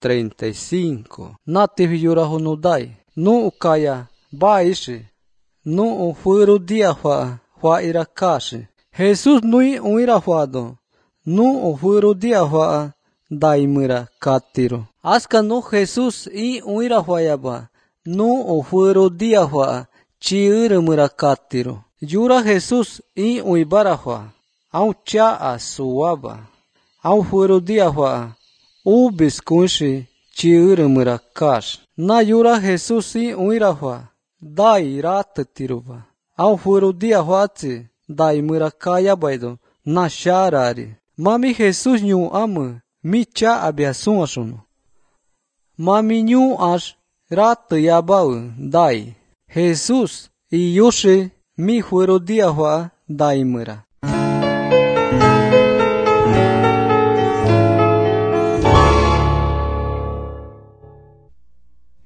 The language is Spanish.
35. Nativ yurahu nudai. Nu kaya baishi. Nu fueru dia fa irakashi. Jesús nui uirahuado. Nu fueru dia fa daimira katiro. Aska no Jesús i uirahuayaba. Nu fueru dia fa chiirumira katiro. Yura Jesús i uibarahua. Au cha suaba. Au fueru dia fa ubis kunshi chiirumira kash. Na yura Jesús i uirahua. Dai ratatiruba. Au fueru dia huatsi. Dai mira kaya baido. Na sharari. Mami Jesús nyu ama. Mi cha abiasun asuno. Mami nyu ash. Rat yabau. Dai. Jesús. I yoshe. Mi fueru dia hua. Dai mira.